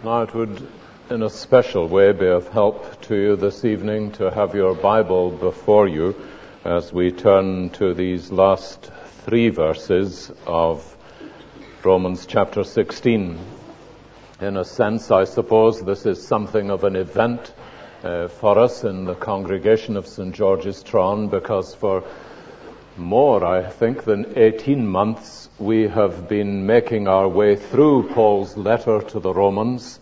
Now it would, in a special way, be of help to you this evening to have your Bible before you as we turn to these last 3 verses of Romans chapter 16. In a sense, I suppose, this is something of an event for us in the congregation of St. George's Tron, because for more, I think, than 18 months, we have been making our way through Paul's letter to the Romans,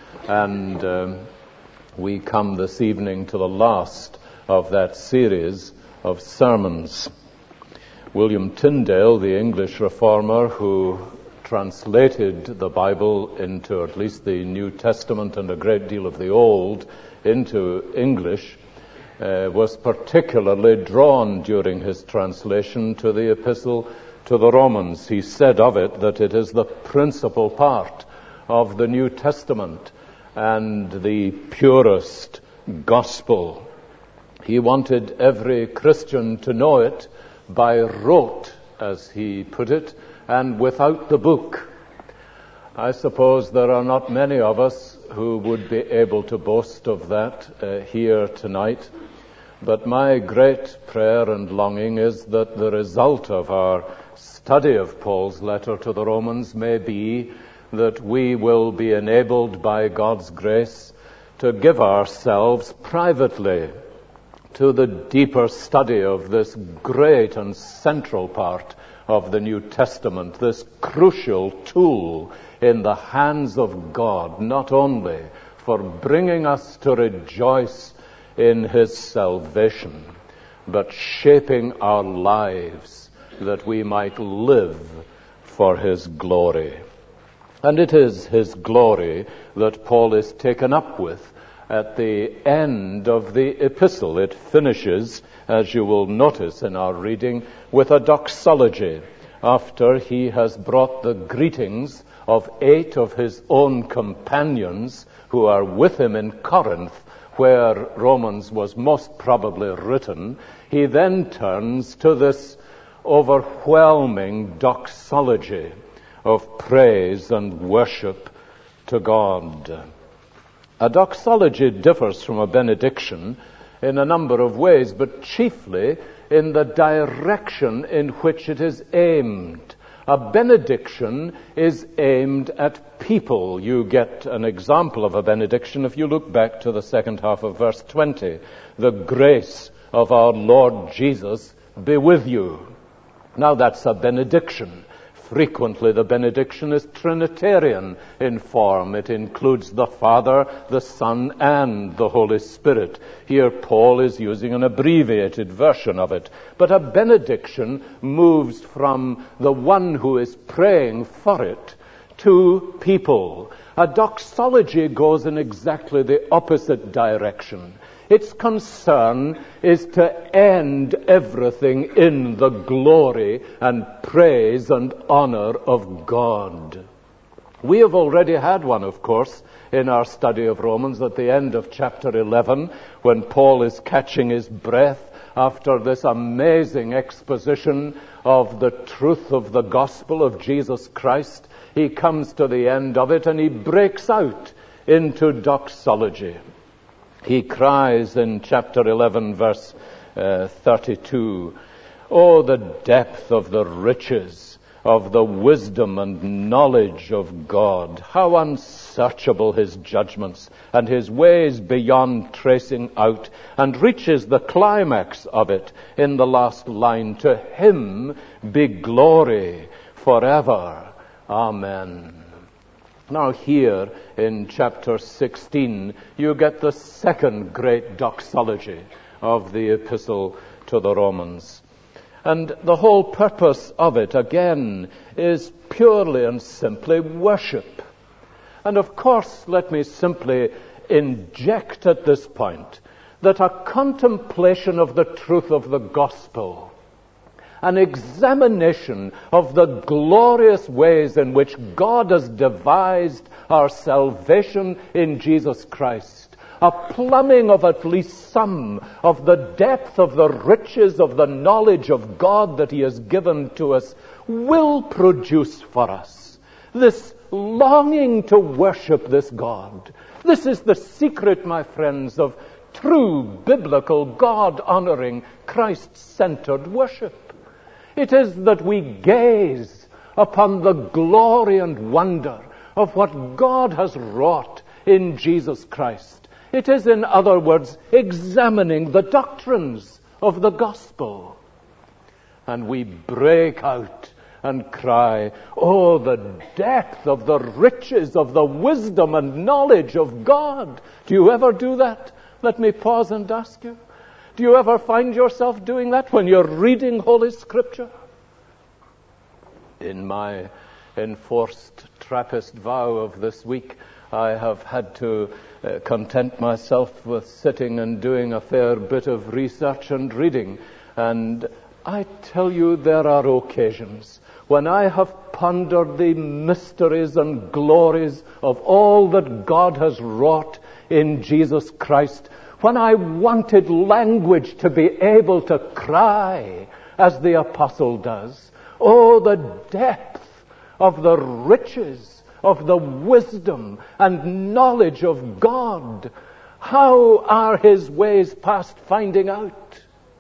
and we come this evening to the last of that series of sermons. William Tyndale, the English reformer who translated the Bible into at least the New Testament and a great deal of the Old into English, was particularly drawn during his translation to the epistle to the Romans. He said of it that it is the principal part of the New Testament and the purest gospel. He wanted every Christian to know it by rote, as he put it, and without the book. I suppose there are not many of us who would be able to boast of that here tonight. But my great prayer and longing is that the result of our study of Paul's letter to the Romans may be that we will be enabled by God's grace to give ourselves privately to the deeper study of this great and central part of the New Testament, this crucial tool in the hands of God, not only for bringing us to rejoice in His salvation, but shaping our lives that we might live for His glory. And it is His glory that Paul is taken up with at the end of the epistle. It finishes, as you will notice in our reading, with a doxology, after he has brought the greetings of 8 of his own companions who are with him in Corinth, where Romans was most probably written. He then turns to this overwhelming doxology of praise and worship to God. A doxology differs from a benediction in a number of ways, but chiefly in the direction in which it is aimed. A benediction is aimed at people. You get an example of a benediction if you look back to the second half of verse 20. The grace of our Lord Jesus be with you. Now that's a benediction. Frequently the benediction is Trinitarian in form. It includes the Father, the Son, and the Holy Spirit. Here Paul is using an abbreviated version of it. But a benediction moves from the one who is praying for it to people. A doxology goes in exactly the opposite direction. Its concern is to end everything in the glory and praise and honor of God. We have already had one, of course, in our study of Romans at the end of chapter 11, when Paul is catching his breath after this amazing exposition of the truth of the gospel of Jesus Christ. He comes to the end of it and he breaks out into doxology. He cries in chapter 11, verse 32, "Oh, the depth of the riches of the wisdom and knowledge of God! How unsearchable His judgments, and His ways beyond tracing out," and reaches the climax of it in the last line, "To Him be glory forever. Amen." Now here in chapter 16, you get the second great doxology of the epistle to the Romans. And the whole purpose of it, again, is purely and simply worship. And of course, let me simply inject at this point that a contemplation of the truth of the gospel, an examination of the glorious ways in which God has devised our salvation in Jesus Christ, a plumbing of at least some of the depth of the riches of the knowledge of God that He has given to us, will produce for us this longing to worship this God. This is the secret, my friends, of true biblical, God-honoring, Christ-centered worship. It is that we gaze upon the glory and wonder of what God has wrought in Jesus Christ. It is, in other words, examining the doctrines of the gospel. And we break out and cry, "Oh, the depth of the riches of the wisdom and knowledge of God." Do you ever do that? Let me pause and ask you. Do you ever find yourself doing that when you're reading Holy Scripture? In my enforced Trappist vow of this week, I have had to content myself with sitting and doing a fair bit of research and reading. And I tell you, there are occasions when I have pondered the mysteries and glories of all that God has wrought in Jesus Christ, when I wanted language to be able to cry, as the apostle does, "Oh, the depth of the riches of the wisdom and knowledge of God! How are his ways past finding out?"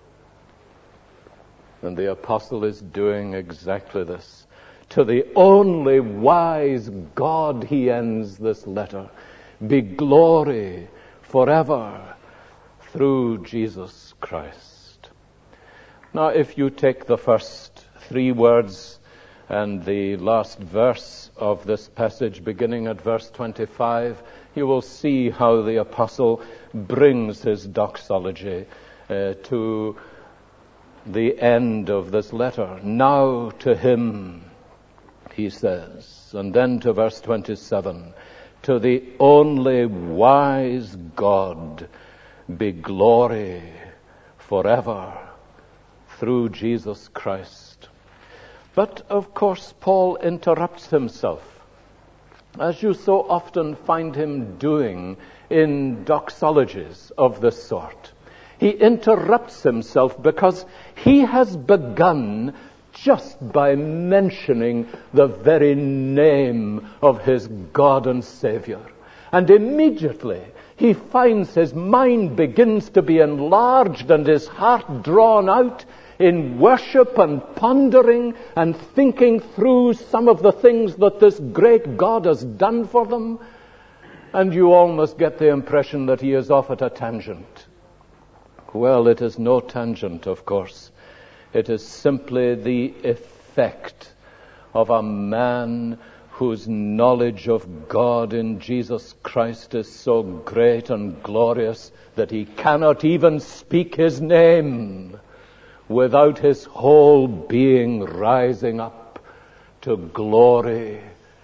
And the apostle is doing exactly this. To the only wise God, he ends this letter, be glory forever through Jesus Christ. Now, if you take the first three words and the last verse of this passage, beginning at verse 25, you will see how the apostle brings his doxology to the end of this letter. Now to him, he says, and then to verse 27, to the only wise God be glory forever through Jesus Christ. But, of course, Paul interrupts himself, as you so often find him doing in doxologies of this sort. He interrupts himself because he has begun just by mentioning the very name of his God and Savior. And immediately he finds his mind begins to be enlarged and his heart drawn out in worship and pondering and thinking through some of the things that this great God has done for them. And you almost get the impression that he is off at a tangent. Well, it is no tangent, of course. It is simply the effect of a man whose knowledge of God in Jesus Christ is so great and glorious that he cannot even speak his name without his whole being rising up to glory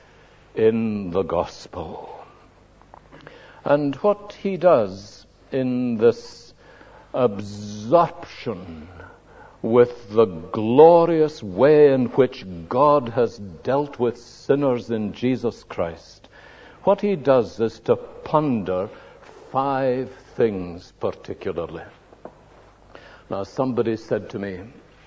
in the gospel. And what he does in this absorption with the glorious way in which God has dealt with sinners in Jesus Christ, what he does is to ponder 5 things particularly. Now, somebody said to me,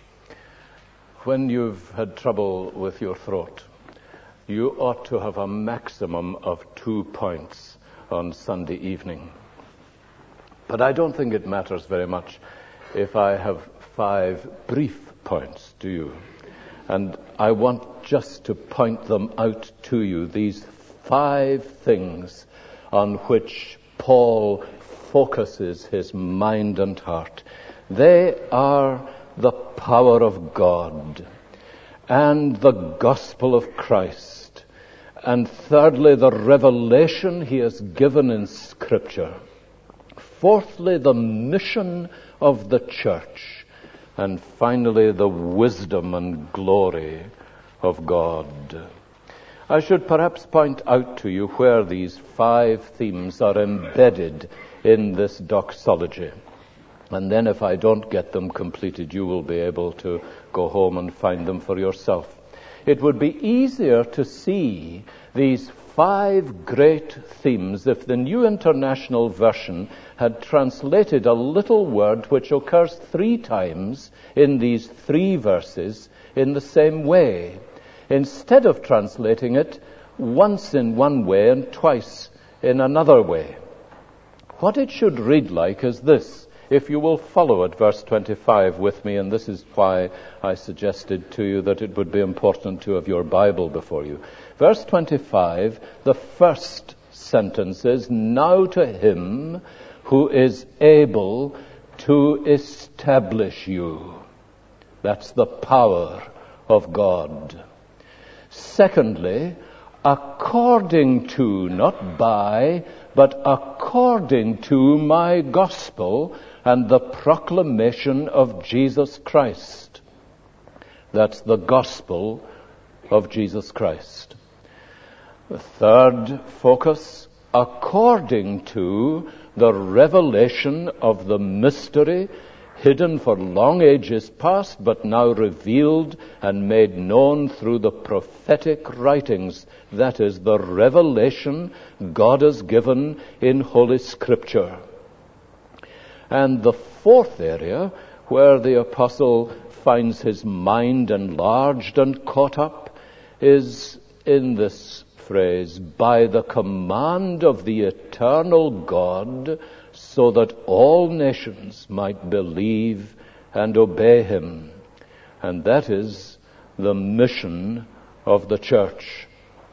when you've had trouble with your throat, you ought to have a maximum of 2 points on Sunday evening. But I don't think it matters very much if I have 5 brief points, do you? And I want just to point them out to you, these 5 things on which Paul focuses his mind and heart. They are the power of God and the gospel of Christ, and thirdly, the revelation he has given in Scripture. Fourthly, the mission of the church. And finally, the wisdom and glory of God. I should perhaps point out to you where these 5 themes are embedded in this doxology. And then if I don't get them completed, you will be able to go home and find them for yourself. It would be easier to see these 5 great themes if the New International Version had translated a little word which occurs 3 times in these 3 verses in the same way. Instead of translating it, once in one way and twice in another way. What it should read like is this. If you will follow it, verse 25 with me, and this is why I suggested to you that it would be important to have your Bible before you. Verse 25, the first sentence is, now to him who is able to establish you. That's the power of God. Secondly, according to, not by, but according to my gospel and the proclamation of Jesus Christ. That's the gospel of Jesus Christ. The third focus, according to the revelation of the mystery hidden for long ages past, but now revealed and made known through the prophetic writings. That is the revelation God has given in Holy Scripture. And the fourth area where the apostle finds his mind enlarged and caught up is in this phrase, by the command of the eternal God, so that all nations might believe and obey him. And that is the mission of the church.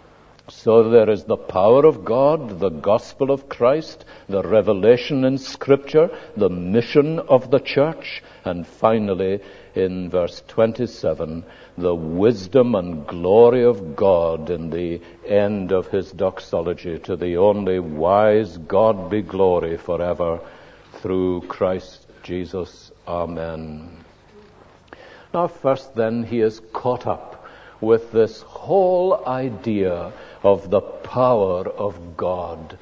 So there is the power of God, the gospel of Christ, the revelation in Scripture, the mission of the church, and finally, in verse 27, the wisdom and glory of God in the end of his doxology. To the only wise God be glory forever, through Christ Jesus. Amen. Now first then, he is caught up with this whole idea of the power of God.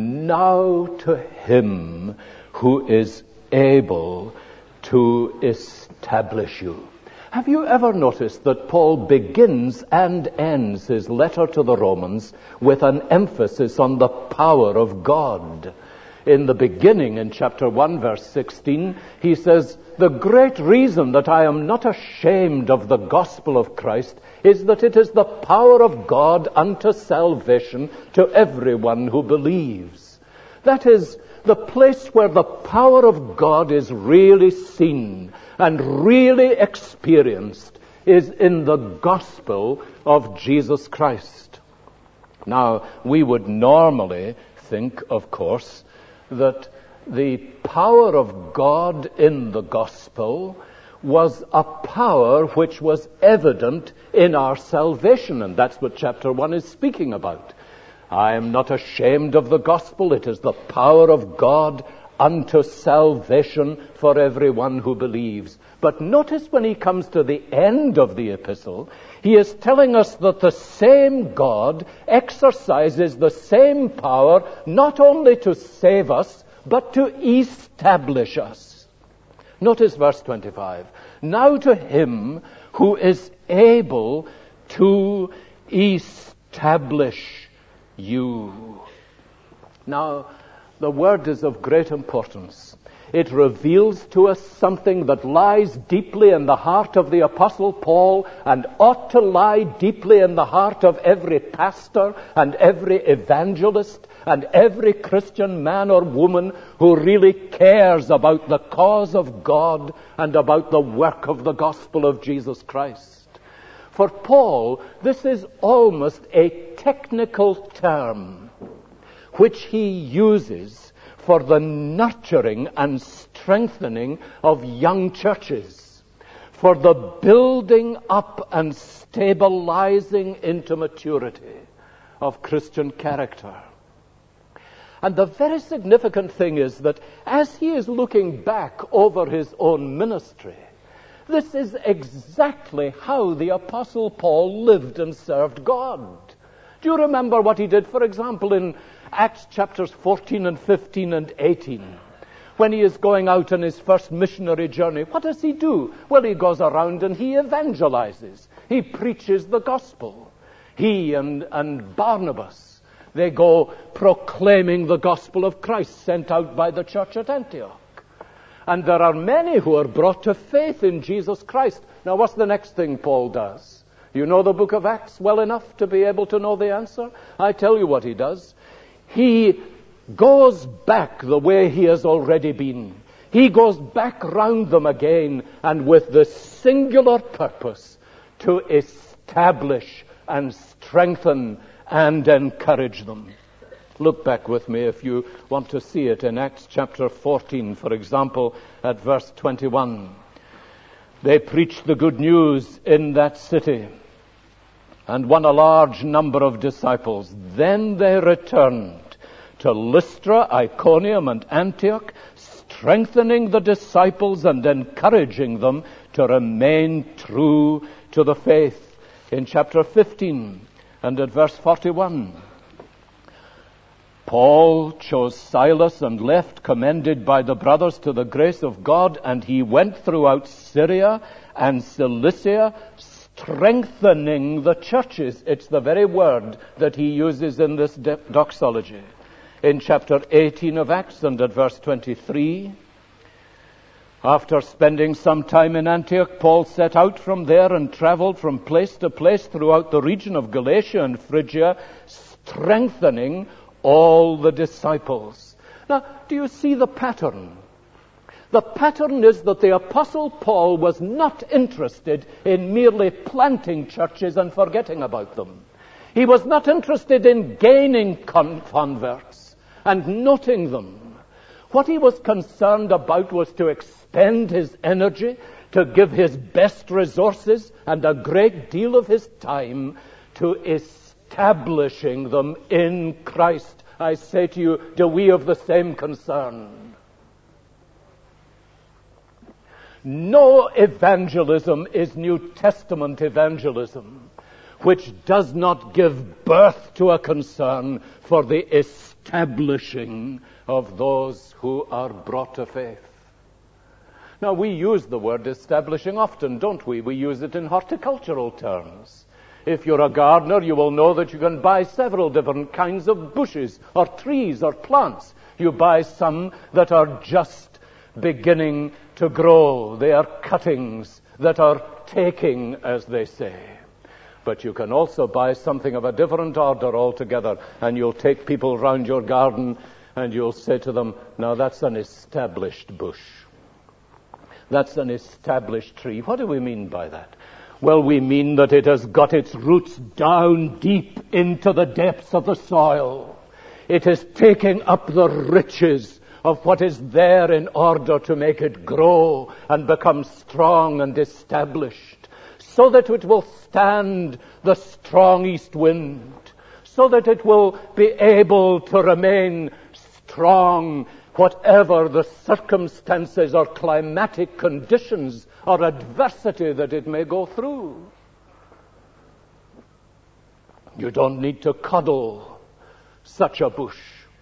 Now to him who is able to establish you. Have you ever noticed that Paul begins and ends his letter to the Romans with an emphasis on the power of God? In the beginning, in chapter 1, verse 16, he says, the great reason that I am not ashamed of the gospel of Christ is that it is the power of God unto salvation to everyone who believes. That is, the place where the power of God is really seen and really experienced is in the gospel of Jesus Christ. Now, we would normally think, of course, that the power of God in the gospel was a power which was evident in our salvation, and that's what chapter 1 is speaking about. I am not ashamed of the gospel. It is the power of God unto salvation for everyone who believes. But notice when he comes to the end of the epistle, he is telling us that the same God exercises the same power not only to save us, but to establish us. Notice verse 25. Now to him who is able to establish you. Now, the word is of great importance. It reveals to us something that lies deeply in the heart of the Apostle Paul and ought to lie deeply in the heart of every pastor and every evangelist and every Christian man or woman who really cares about the cause of God and about the work of the gospel of Jesus Christ. For Paul, this is almost a technical term which he uses for the nurturing and strengthening of young churches, for the building up and stabilizing into maturity of Christian character. And the very significant thing is that as he is looking back over his own ministry, this is exactly how the Apostle Paul lived and served God. Do you remember what he did, for example, in Acts chapters 14 and 15 and 18? When he is going out on his first missionary journey, what does he do? Well, he goes around and he evangelizes. He preaches the gospel. He and Barnabas, they go proclaiming the gospel of Christ sent out by the church at Antioch. And there are many who are brought to faith in Jesus Christ. Now, what's the next thing Paul does? You know the book of Acts well enough to be able to know the answer? I tell you what he does. He goes back the way he has already been. He goes back round them again, and with the singular purpose to establish and strengthen and encourage them. Look back with me if you want to see it in Acts chapter 14, for example, at verse 21. They preached the good news in that city and won a large number of disciples. Then they returned to Lystra, Iconium, and Antioch, strengthening the disciples and encouraging them to remain true to the faith. In chapter 15 and at verse 41, Paul chose Silas and left, commended by the brothers to the grace of God, and he went throughout Syria and Cilicia, strengthening the churches. It's the very word that he uses in this doxology. In chapter 18 of Acts and at verse 23, after spending some time in Antioch, Paul set out from there and traveled from place to place throughout the region of Galatia and Phrygia, strengthening all the disciples. Now, do you see the pattern? The pattern is that the Apostle Paul was not interested in merely planting churches and forgetting about them. He was not interested in gaining converts and noting them. What he was concerned about was to expend his energy, to give his best resources and a great deal of his time to establishing them in Christ. I say to you, do we have the same concern? No evangelism is New Testament evangelism which does not give birth to a concern for the establishing of those who are brought to faith. Now, we use the word establishing often, don't we? We use it in horticultural terms. If you're a gardener, you will know that you can buy several different kinds of bushes or trees or plants. You buy some that are just beginning to grow. They are cuttings that are taking, as they say. But you can also buy something of a different order altogether, and you'll take people round your garden and you'll say to them, now that's an established bush. That's an established tree. What do we mean by that? Well, we mean that it has got its roots down deep into the depths of the soil. It is taking up the riches of what is there in order to make it grow and become strong and established, so that it will stand the strong east wind, so that it will be able to remain strong whatever the circumstances or climatic conditions or adversity that it may go through. You don't need to cuddle such a bush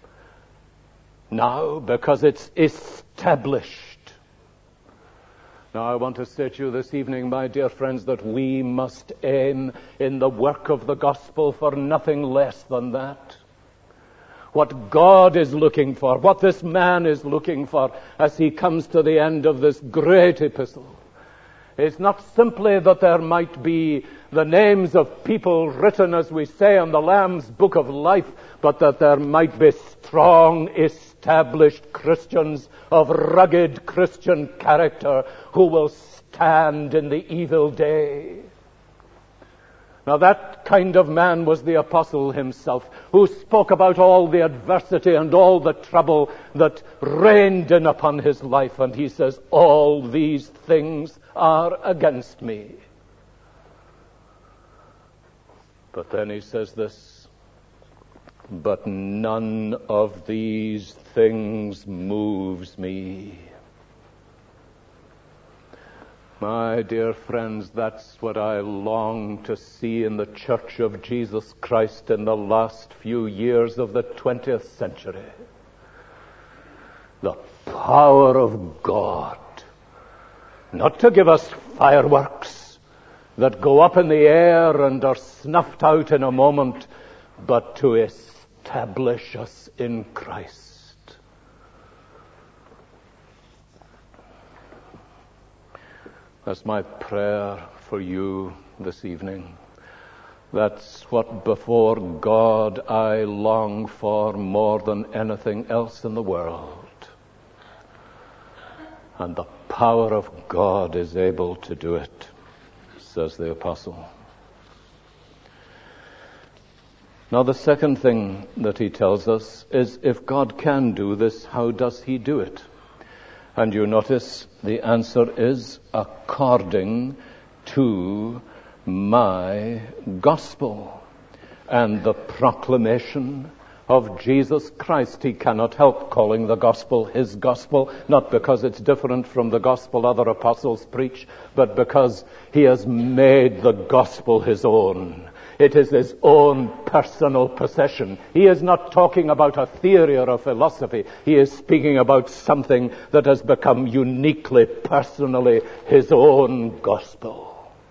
now, because it's established. Now, I want to say to you this evening, my dear friends, that we must aim in the work of the gospel for nothing less than that. What God is looking for, what this man is looking for as he comes to the end of this great epistle, is not simply that there might be the names of people written, as we say, in the Lamb's book of life, but that there might be strong, established Christians of rugged Christian character who will stand in the evil day. Now, that kind of man was the apostle himself, who spoke about all the adversity and all the trouble that reigned in upon his life. And he says, all these things are against me. But then he says this, but none of these things moves me. My dear friends, that's what I long to see in the Church of Jesus Christ in the last few years of the 20th century. The power of God, not to give us fireworks that go up in the air and are snuffed out in a moment, but to establish us in Christ. That's my prayer for you this evening. That's what before God I long for more than anything else in the world. And the power of God is able to do it, says the apostle. Now the second thing that he tells us is, if God can do this, how does he do it? And you notice the answer is according to my gospel and the proclamation of Jesus Christ. He cannot help calling the gospel his gospel, not because it's different from the gospel other apostles preach, but because he has made the gospel his own. It is his own personal possession. He is not talking about a theory or a philosophy. He is speaking about something that has become uniquely, personally his own gospel.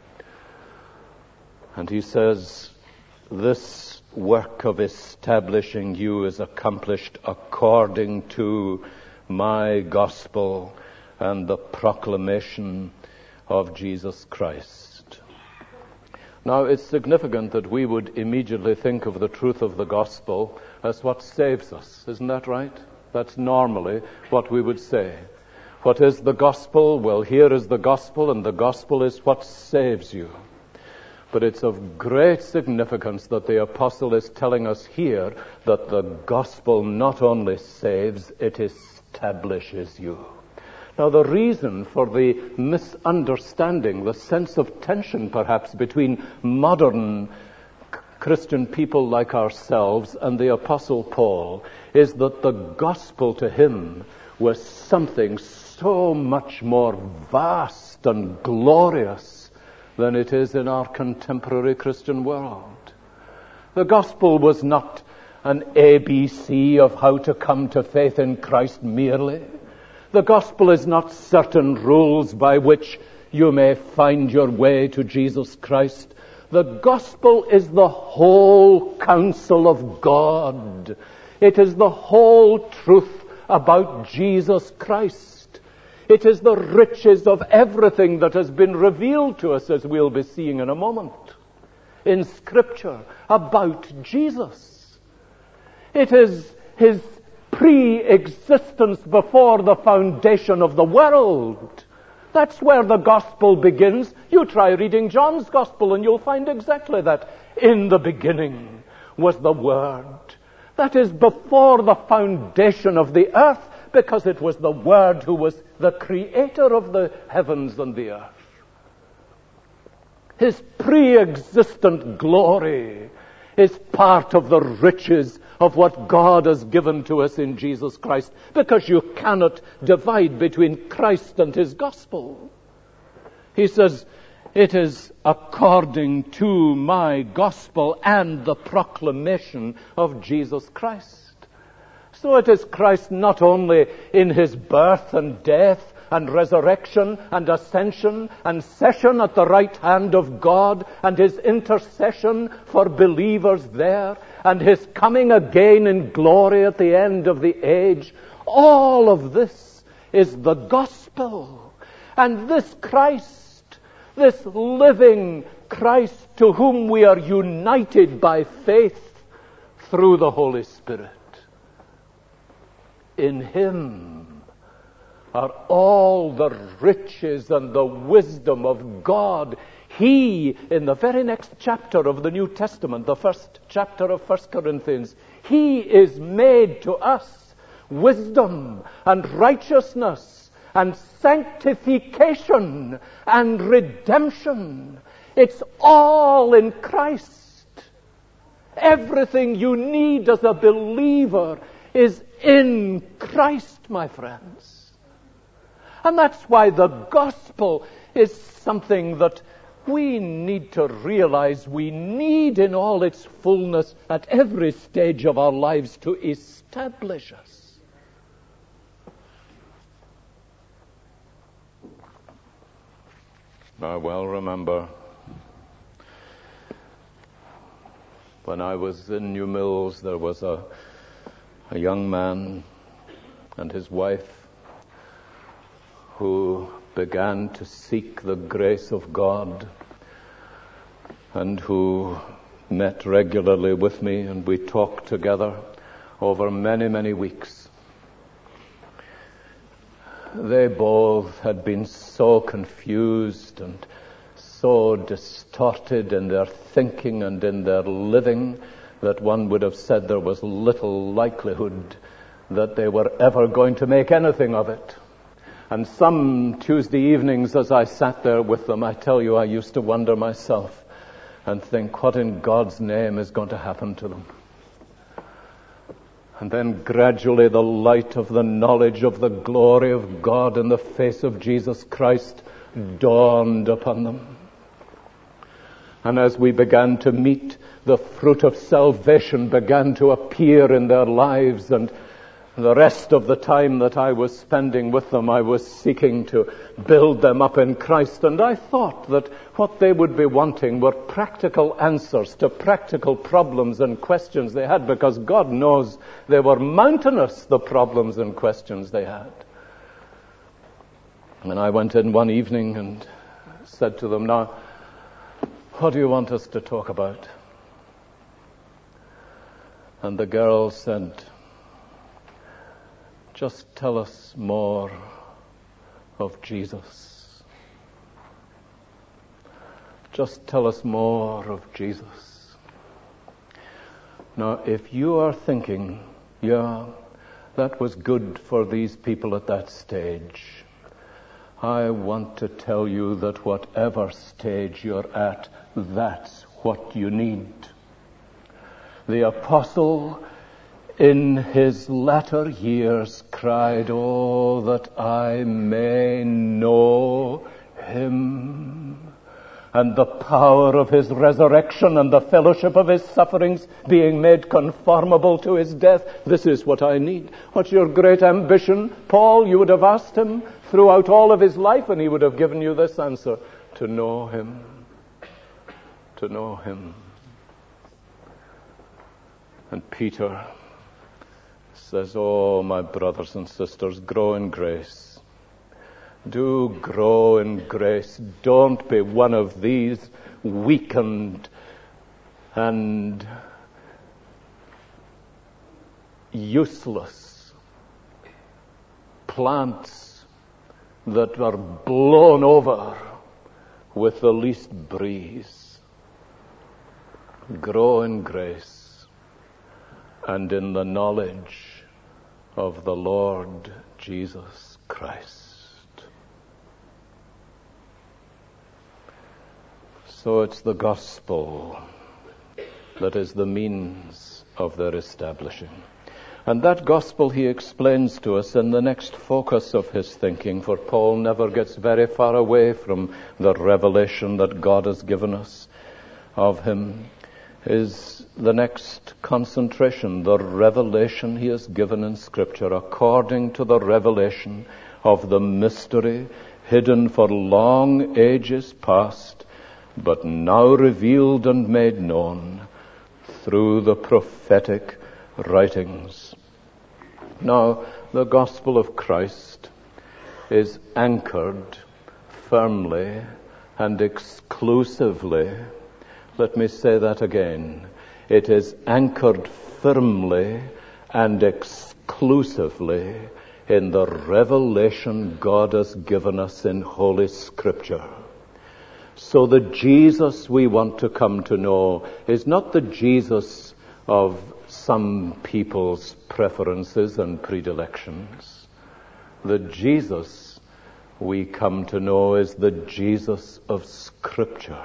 And he says, this work of establishing you is accomplished according to my gospel and the proclamation of Jesus Christ. Now, it's significant that we would immediately think of the truth of the gospel as what saves us. Isn't that right? That's normally what we would say. What is the gospel? Well, here is the gospel, and the gospel is what saves you. But it's of great significance that the apostle is telling us here that the gospel not only saves, it establishes you. Now, the reason for the misunderstanding, the sense of tension perhaps between modern Christian people like ourselves and the Apostle Paul is that the gospel to him was something so much more vast and glorious than it is in our contemporary Christian world. The gospel was not an ABC of how to come to faith in Christ merely. The gospel is not certain rules by which you may find your way to Jesus Christ. The gospel is the whole counsel of God. It is the whole truth about Jesus Christ. It is the riches of everything that has been revealed to us, as we'll be seeing in a moment, in Scripture about Jesus. It is his pre-existence before the foundation of the world. That's where the gospel begins. You try reading John's gospel and you'll find exactly that. In the beginning was the Word. That is before the foundation of the earth, because it was the Word who was the creator of the heavens and the earth. His pre-existent glory is part of the riches of what God has given to us in Jesus Christ, because you cannot divide between Christ and his gospel. He says, it is according to my gospel and the proclamation of Jesus Christ. So it is Christ not only in his birth and death and resurrection and ascension and session at the right hand of God and his intercession for believers there and his coming again in glory at the end of the age. All of this is the gospel. And this Christ, this living Christ to whom we are united by faith through the Holy Spirit, in him are all the riches and the wisdom of God. He, in the very next chapter of the New Testament, the first chapter of 1 Corinthians, he is made to us wisdom and righteousness and sanctification and redemption. It's all in Christ. Everything you need as a believer is in Christ, my friends. And that's why the gospel is something that we need to realize we need in all its fullness at every stage of our lives to establish us. I well remember when I was in New Mills, there was a young man and his wife who began to seek the grace of God and who met regularly with me, and we talked together over many, many weeks. They both had been so confused and so distorted in their thinking and in their living that one would have said there was little likelihood that they were ever going to make anything of it. And some Tuesday evenings as I sat there with them, I tell you, I used to wonder myself and think, what in God's name is going to happen to them? And then gradually the light of the knowledge of the glory of God in the face of Jesus Christ dawned upon them. And as we began to meet, the fruit of salvation began to appear in their lives, and the rest of the time that I was spending with them, I was seeking to build them up in Christ. And I thought that what they would be wanting were practical answers to practical problems and questions they had, because God knows they were mountainous, the problems and questions they had. And I went in one evening and said to them, now, what do you want us to talk about? And the girl said, just tell us more of Jesus. Just tell us more of Jesus. Now, if you are thinking, yeah, that was good for these people at that stage, I want to tell you that whatever stage you're at, that's what you need. The apostle in his latter years cried, oh, that I may know him, and the power of his resurrection and the fellowship of his sufferings, being made conformable to his death. This is what I need. What's your great ambition? Paul, you would have asked him throughout all of his life, and he would have given you this answer: to know him. To know him. And Peter says, oh, my brothers and sisters, grow in grace. Do grow in grace. Don't be one of these weakened and useless plants that are blown over with the least breeze. Grow in grace and in the knowledge of the Lord Jesus Christ. So it's the gospel that is the means of their establishing. And that gospel he explains to us in the next focus of his thinking, for Paul never gets very far away from the revelation that God has given us of him, is the next concentration, the revelation he has given in Scripture, according to the revelation of the mystery hidden for long ages past, but now revealed and made known through the prophetic writings. Now, the gospel of Christ is anchored firmly and exclusively. Let me say that again. It is anchored firmly and exclusively in the revelation God has given us in Holy Scripture. So the Jesus we want to come to know is not the Jesus of some people's preferences and predilections. The Jesus we come to know is the Jesus of Scripture.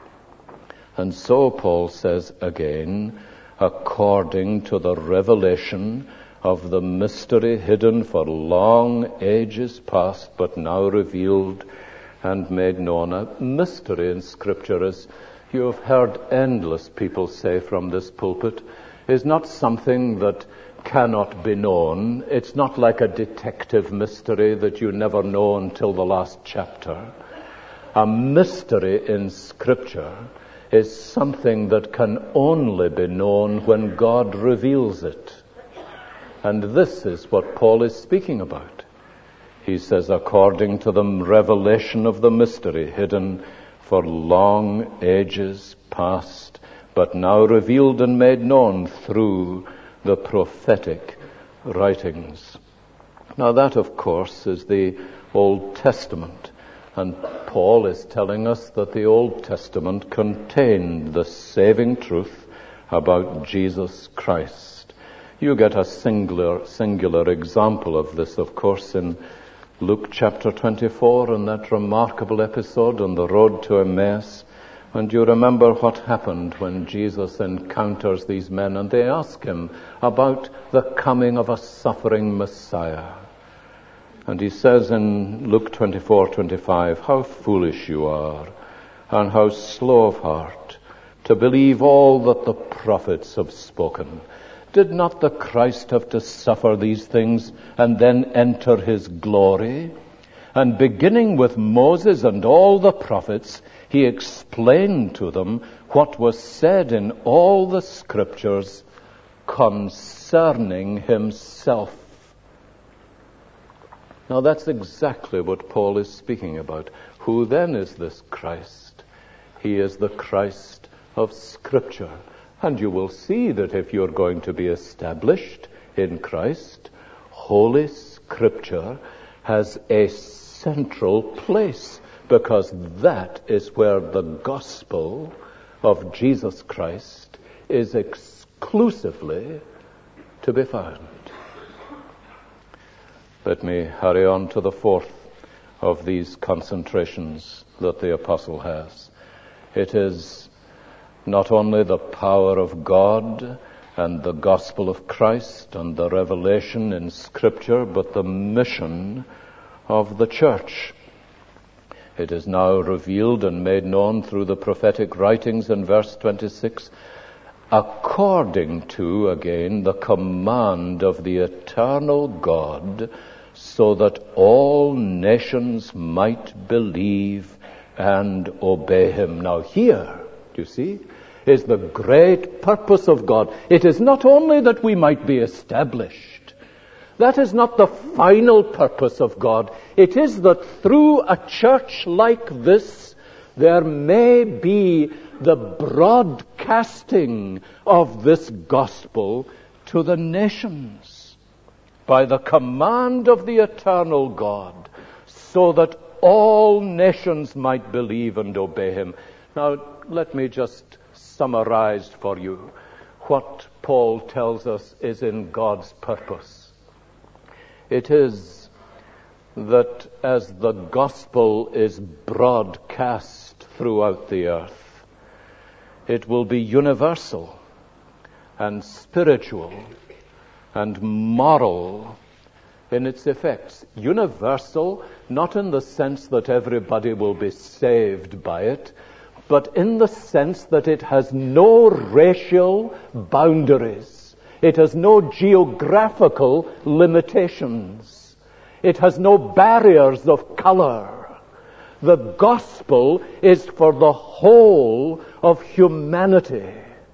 And so Paul says again, according to the revelation of the mystery hidden for long ages past, but now revealed and made known. A mystery in Scripture, as you have heard endless people say from this pulpit, is not something that cannot be known. It's not like a detective mystery that you never know until the last chapter. A mystery in Scripture is something that can only be known when God reveals it. And this is what Paul is speaking about. He says, according to the revelation of the mystery hidden for long ages past, but now revealed and made known through the prophetic writings. Now that, of course, is the Old Testament. And Paul is telling us that the Old Testament contained the saving truth about Jesus Christ. You get a singular example of this, of course, in Luke chapter 24, and that remarkable episode on the road to Emmaus. And you remember what happened when Jesus encounters these men, and they ask him about the coming of a suffering Messiah. And he says in Luke 24:25, "How foolish you are, and how slow of heart, to believe all that the prophets have spoken. Did not the Christ have to suffer these things and then enter his glory?" And beginning with Moses and all the prophets, he explained to them what was said in all the scriptures concerning himself. Now that's exactly what Paul is speaking about. Who then is this Christ? He is the Christ of Scripture. And you will see that if you're going to be established in Christ, Holy Scripture has a central place, because that is where the gospel of Jesus Christ is exclusively to be found. Let me hurry on to the fourth of these concentrations that the apostle has. It is not only the power of God and the gospel of Christ and the revelation in Scripture, but the mission of the church. It is now revealed and made known through the prophetic writings in verse 26, according to, again, the command of the eternal God, so that all nations might believe and obey him. Now here, do you see, is the great purpose of God. It is not only that we might be established. That is not the final purpose of God. It is that through a church like this, there may be the broadcasting of this gospel to the nations by the command of the eternal God, so that all nations might believe and obey him. Now, let me just summarize for you what Paul tells us is in God's purpose. It is that as the gospel is broadcast throughout the earth, it will be universal and spiritual and moral in its effects. Universal, not in the sense that everybody will be saved by it, but in the sense that it has no racial boundaries. It has no geographical limitations. It has no barriers of color. The gospel is for the whole of humanity.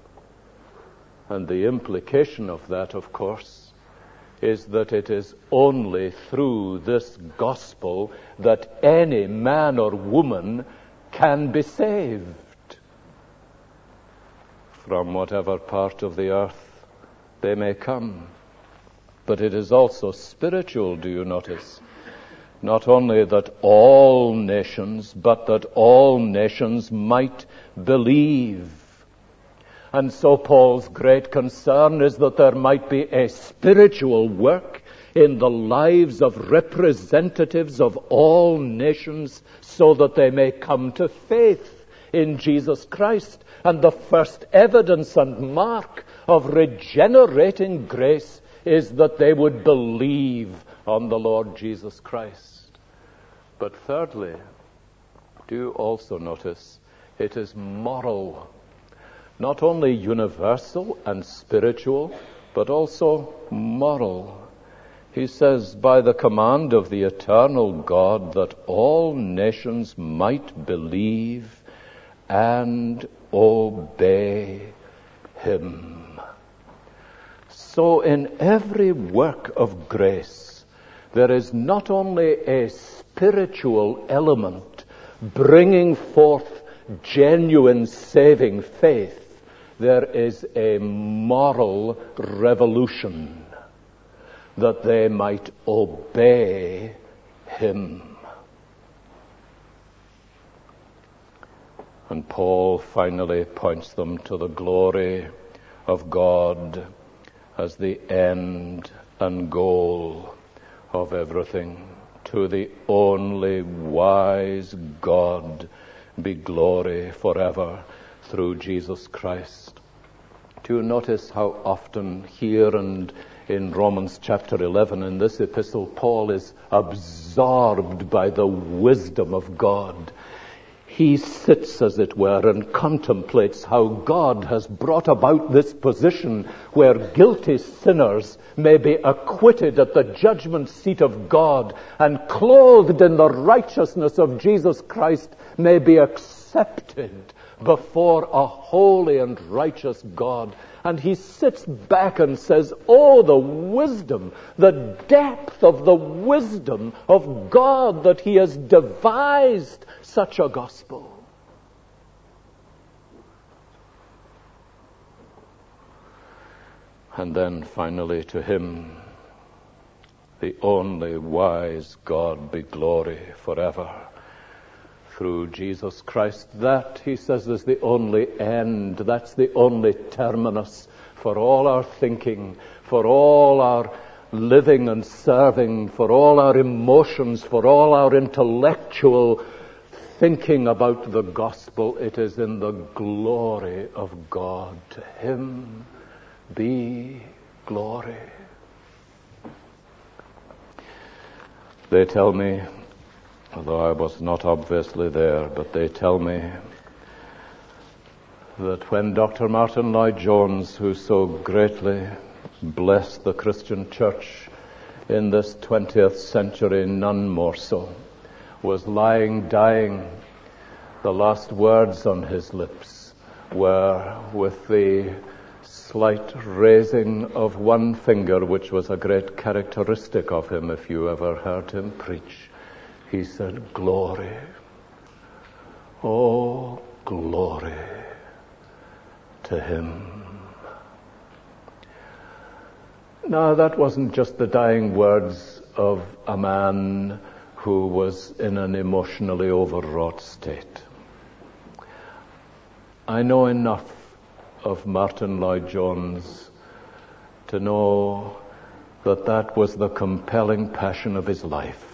And the implication of that, of course, is that it is only through this gospel that any man or woman can be saved from whatever part of the earth they may come. But it is also spiritual, do you notice? Not only that all nations, but that all nations might believe. And so Paul's great concern is that there might be a spiritual work in the lives of representatives of all nations, so that they may come to faith in Jesus Christ. And the first evidence and mark of regenerating grace is that they would believe on the Lord Jesus Christ. But thirdly, do you also notice it is moral? Not only universal and spiritual, but also moral. He says, by the command of the eternal God, that all nations might believe and obey him. So in every work of grace, there is not only a spiritual element bringing forth genuine saving faith, there is a moral revolution, that they might obey him. And Paul finally points them to the glory of God as the end and goal of everything. To the only wise God be glory forever through Jesus Christ. Do you notice how often here and in Romans chapter 11 in this epistle, Paul is absorbed by the wisdom of God? He sits, as it were, and contemplates how God has brought about this position where guilty sinners may be acquitted at the judgment seat of God, and clothed in the righteousness of Jesus Christ may be accepted before a holy and righteous God. And he sits back and says, oh, the wisdom, the depth of the wisdom of God, that he has devised such a gospel. And then finally, to him, the only wise God, be glory forever through Jesus Christ. That, he says, is the only end. That's the only terminus for all our thinking, for all our living and serving, for all our emotions, for all our intellectual thinking about the gospel. It is in the glory of God. To him be glory. They tell me, although I was not obviously there, but they tell me that when Dr. Martin Lloyd-Jones, who so greatly blessed the Christian church in this 20th century, none more so, was lying dying, the last words on his lips were with the slight raising of one finger, which was a great characteristic of him if you ever heard him preach. He said, glory, oh, glory to him. Now, that wasn't just the dying words of a man who was in an emotionally overwrought state. I know enough of Martin Lloyd-Jones to know that that was the compelling passion of his life.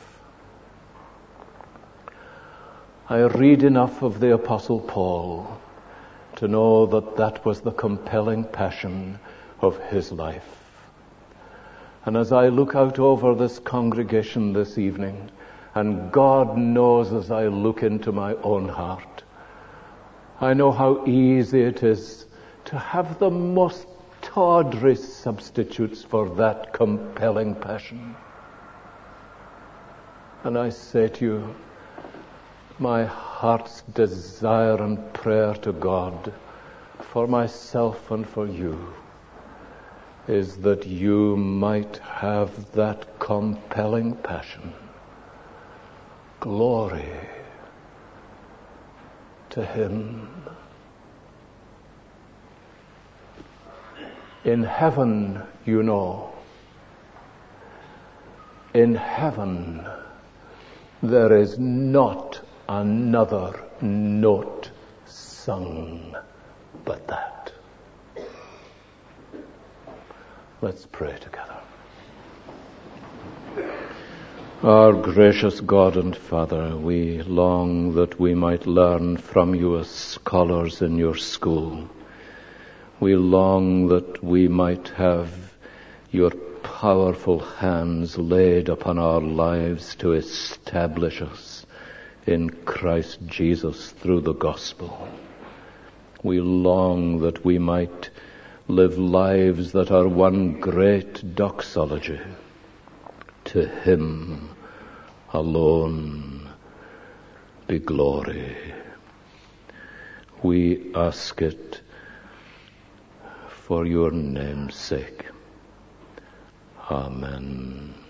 I read enough of the Apostle Paul to know that that was the compelling passion of his life. And as I look out over this congregation this evening, and God knows as I look into my own heart, I know how easy it is to have the most tawdry substitutes for that compelling passion. And I say to you, my heart's desire and prayer to God for myself and for you is that you might have that compelling passion. Glory to him. In heaven, you know, in heaven there is not another note sung but that. Let's pray together. Our gracious God and Father, we long that we might learn from you as scholars in your school. We long that we might have your powerful hands laid upon our lives to establish us in Christ Jesus through the gospel. We long that we might live lives that are one great doxology. To him alone be glory. We ask it for your name's sake. Amen.